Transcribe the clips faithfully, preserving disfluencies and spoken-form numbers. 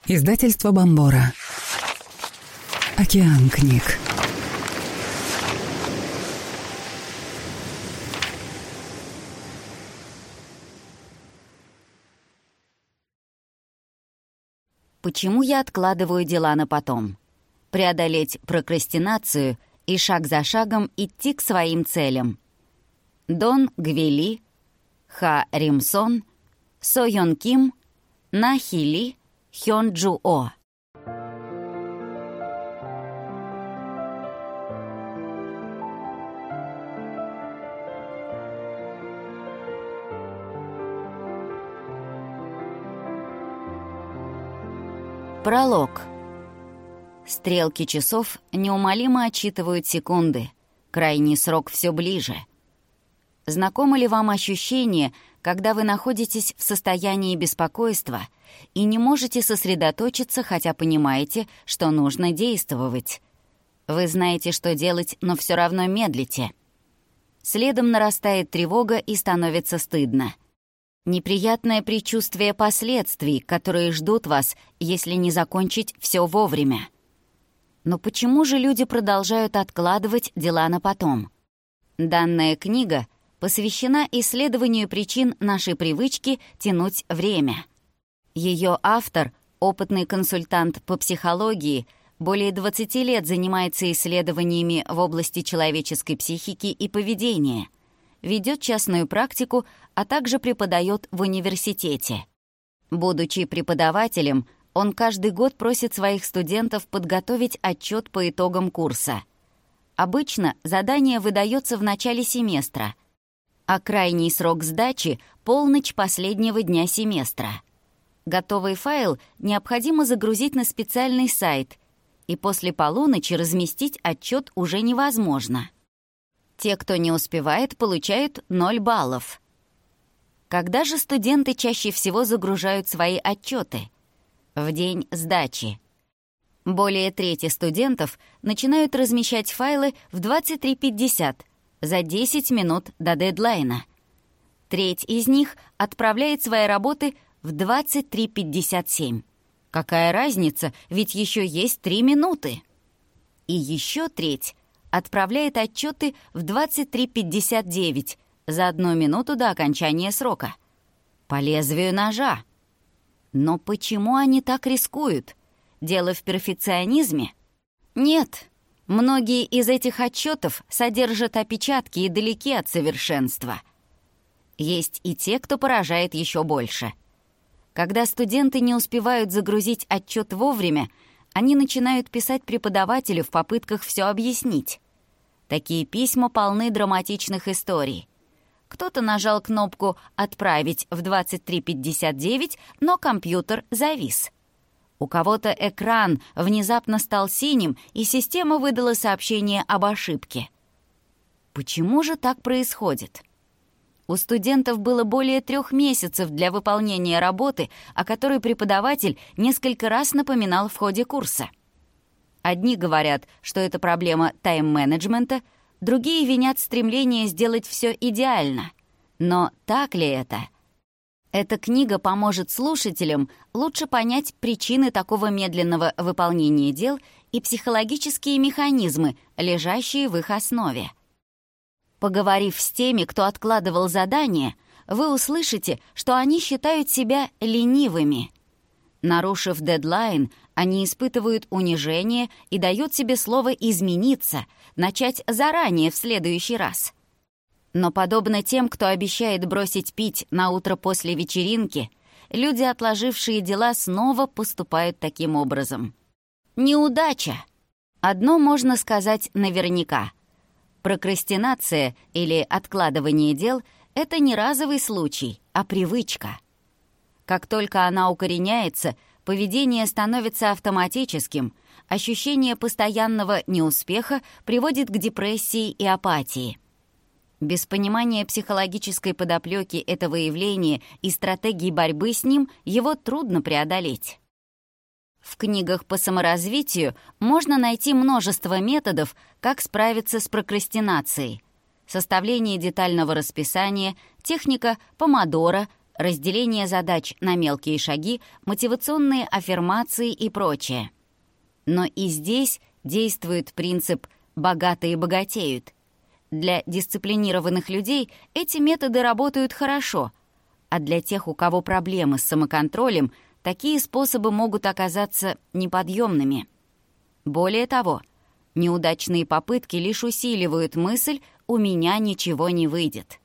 Издательство Бомбора. Океан книг. Почему я откладываю дела на потом? Преодолеть прокрастинацию и шаг за шагом идти к своим целям. Дон Гвили, Ха Римсон, Со Йон Ким, На Хи Ли, Хён Джу О. Пролог. Стрелки часов неумолимо отсчитывают секунды. Крайний срок все ближе. Знакомо ли вам ощущение, когда вы находитесь в состоянии беспокойства и не можете сосредоточиться, хотя понимаете, что нужно действовать? Вы знаете, что делать, но все равно медлите. Следом нарастает тревога и становится стыдно. Неприятное предчувствие последствий, которые ждут вас, если не закончить все вовремя. Но почему же люди продолжают откладывать дела на потом? Данная книга посвящена исследованию причин нашей привычки тянуть время. Ее автор, опытный консультант по психологии, более двадцати лет занимается исследованиями в области человеческой психики и поведения, ведет частную практику, а также преподает в университете. Будучи преподавателем, он каждый год просит своих студентов подготовить отчет по итогам курса. Обычно задание выдается в начале семестра, а крайний срок сдачи — полночь последнего дня семестра. Готовый файл необходимо загрузить на специальный сайт, и после полуночи разместить отчет уже невозможно. Те, кто не успевает, получают ноль баллов. Когда же студенты чаще всего загружают свои отчеты? В день сдачи. Более трети студентов начинают размещать файлы в двадцать три пятьдесят, за десять минут до дедлайна. Треть из них отправляет свои работы в двадцать три пятьдесят семь. Какая разница, ведь еще есть три минуты. И еще треть отправляет отчеты в двадцать три пятьдесят девять, за одну минуту до окончания срока. По лезвию ножа. Но почему они так рискуют? Дело в перфекционизме? Нет. Многие из этих отчетов содержат опечатки и далеки от совершенства. Есть и те, кто поражает еще больше. Когда студенты не успевают загрузить отчет вовремя, они начинают писать преподавателю в попытках все объяснить. Такие письма полны драматичных историй. Кто-то нажал кнопку «Отправить» в двадцать три пятьдесят девять, но компьютер завис. У кого-то экран внезапно стал синим, и система выдала сообщение об ошибке. Почему же так происходит? У студентов было более трех месяцев для выполнения работы, о которой преподаватель несколько раз напоминал в ходе курса. Одни говорят, что это проблема тайм-менеджмента, другие винят стремление сделать все идеально. Но так ли это? Эта книга поможет слушателям лучше понять причины такого медленного выполнения дел и психологические механизмы, лежащие в их основе. Поговорив с теми, кто откладывал задания, вы услышите, что они считают себя ленивыми. Нарушив дедлайн, они испытывают унижение и дают себе слово измениться, начать заранее в следующий раз. Но подобно тем, кто обещает бросить пить на утро после вечеринки, люди, отложившие дела, снова поступают таким образом. Неудача! Одно можно сказать наверняка. Прокрастинация или откладывание дел — это не разовый случай, а привычка. Как только она укореняется, поведение становится автоматическим, ощущение постоянного неуспеха приводит к депрессии и апатии. Без понимания психологической подоплеки этого явления и стратегии борьбы с ним его трудно преодолеть. В книгах по саморазвитию можно найти множество методов, как справиться с прокрастинацией. Составление детального расписания, техника помодоро, разделение задач на мелкие шаги, мотивационные аффирмации и прочее. Но и здесь действует принцип «богатые богатеют». Для дисциплинированных людей эти методы работают хорошо, а для тех, у кого проблемы с самоконтролем, такие способы могут оказаться неподъемными. Более того, неудачные попытки лишь усиливают мысль «у меня ничего не выйдет».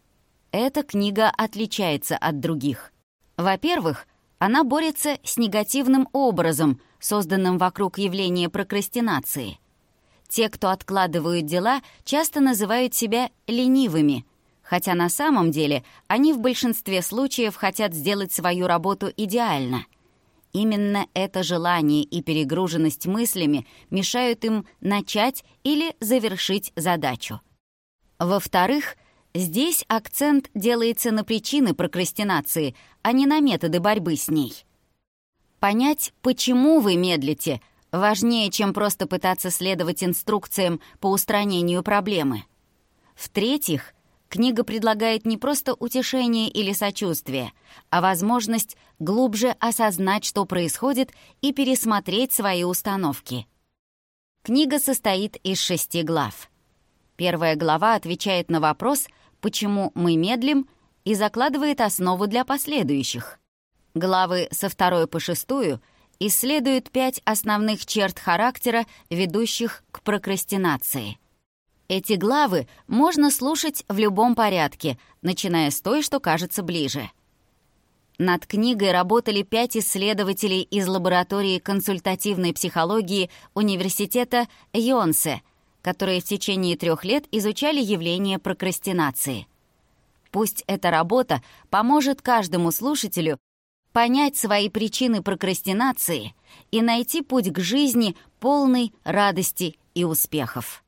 Эта книга отличается от других. Во-первых, она борется с негативным образом, созданным вокруг явления прокрастинации. Те, кто откладывают дела, часто называют себя ленивыми, хотя на самом деле они в большинстве случаев хотят сделать свою работу идеально. Именно это желание и перегруженность мыслями мешают им начать или завершить задачу. Во-вторых, здесь акцент делается на причины прокрастинации, а не на методы борьбы с ней. Понять, почему вы медлите, важнее, чем просто пытаться следовать инструкциям по устранению проблемы. В-третьих, книга предлагает не просто утешение или сочувствие, а возможность глубже осознать, что происходит, и пересмотреть свои установки. Книга состоит из шести глав. Первая глава отвечает на вопрос, почему мы медлим, и закладывает основу для последующих. Главы со второй по шестую исследуют пять основных черт характера, ведущих к прокрастинации. Эти главы можно слушать в любом порядке, начиная с той, что кажется ближе. Над книгой работали пять исследователей из лаборатории консультативной психологии Университета Йонсе, которые в течение трех лет изучали явление прокрастинации. Пусть эта работа поможет каждому слушателю понять свои причины прокрастинации и найти путь к жизни, полной радости и успехов.